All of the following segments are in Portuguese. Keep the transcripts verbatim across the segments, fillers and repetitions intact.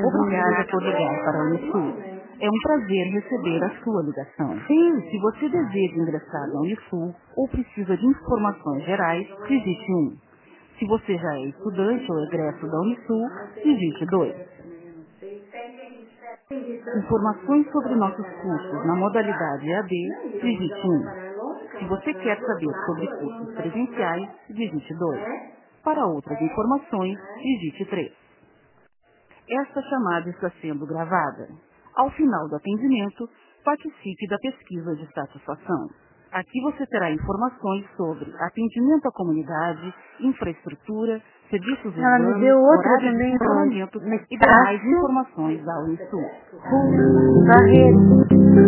Obrigada por ligar para a Unisul. É um prazer receber a sua ligação. Sim. Se você deseja ingressar na Unisul ou precisa de informações gerais, digite um. Se você já é estudante ou egresso da Unisul, digite dois. Informações sobre nossos cursos na modalidade E A D, digite um. Se você quer saber sobre cursos presenciais, digite dois. Para outras informações, digite três. Esta chamada está sendo gravada. Ao final do atendimento, participe da pesquisa de satisfação. Aqui você terá informações sobre atendimento à comunidade, infraestrutura, serviços Ela me urbanos, deu outra horários de também, funcionamento no e demais Estácio informações da Unisul. Barreto.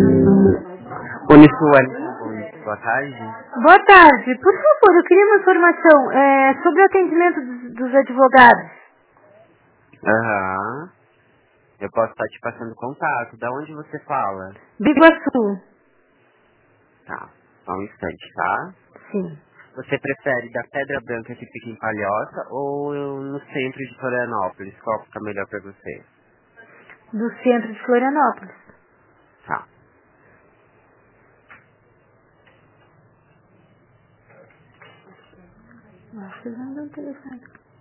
Unisul, boa tarde. Boa tarde. Por favor, eu queria uma informação é, sobre o atendimento dos, dos advogados. Aham. Eu posso estar te passando contato. Da onde você fala? Biguaçu. Tá, só um instante, tá? Sim. Você prefere da Pedra Branca que fica em Palhoça ou no centro de Florianópolis? Qual fica melhor pra você? Do centro de Florianópolis. Tá. Nossa, vocês não dão telefone.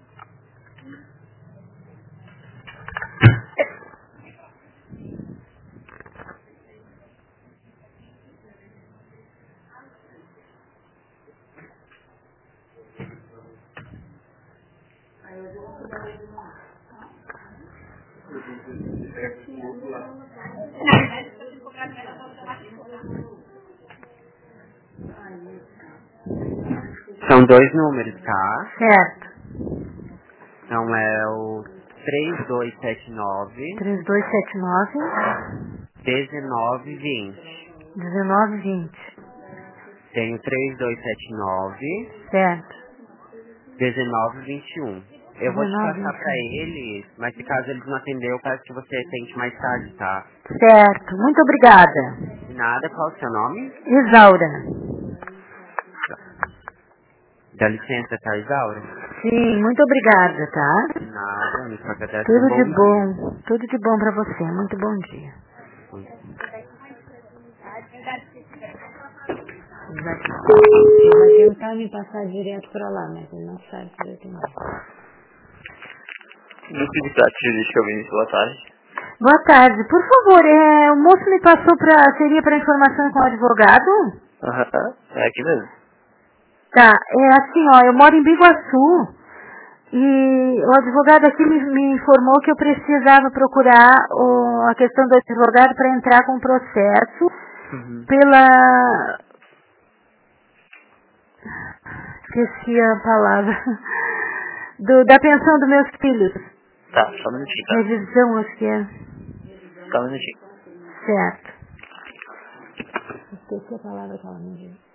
São dois números, tá? Certo. Então é o três dois sete nove, três dois sete nove, um nove dois zero. um nove vinte. Tem o três dois sete nove, Certo. um nove dois um. Eu vou te dezenove, passar vinte pra e um. eles, mas se caso eles não atender, eu peço que você tente mais tarde, tá? Certo. Muito obrigada. De nada, qual é o seu nome? Isaura. Dá licença, tá, Isaura? Sim, muito obrigada, tá? De nada, me agradece, um Tudo de bom dia. bom. Tudo de bom pra você. Muito bom dia. Ele vai, ele vai tentar me passar direto pra lá, mas ele não sabe se eu tenho. Grupo de prática jurídica, Vinícius, boa tarde. Boa tarde. Por favor, é, o moço me passou pra... Seria para informação com o advogado? Aham, é aqui mesmo. Tá, é assim, ó, eu moro em Biguaçu e o advogado aqui me, me informou que eu precisava procurar o, a questão do advogado para entrar com o processo Uhum. pela... Esqueci a palavra. Do, da pensão dos meus filhos. Tá, só um minutinho, tá? Revisão, acho que é. Só um minutinho. Certo. Esqueci a palavra que ela me disse.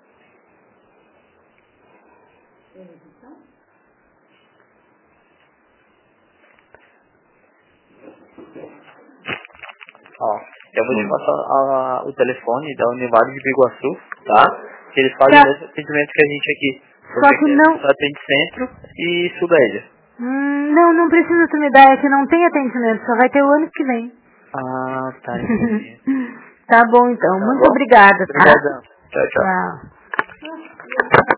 Ó, eu vou te passar a- o telefone da Univale de Biguaçu, tá? Que eles fazem Tá. o mesmo atendimento que a gente aqui. Só que não... Só atende centro e sul da ilha. Hum, não, não precisa tu me dar, é que não tem atendimento, só vai ter o ano que vem. Ah, tá, entendi. Tá bom então, Tá muito bom? obrigada, tá? Obrigadão. Tchau, tchau. Tchau.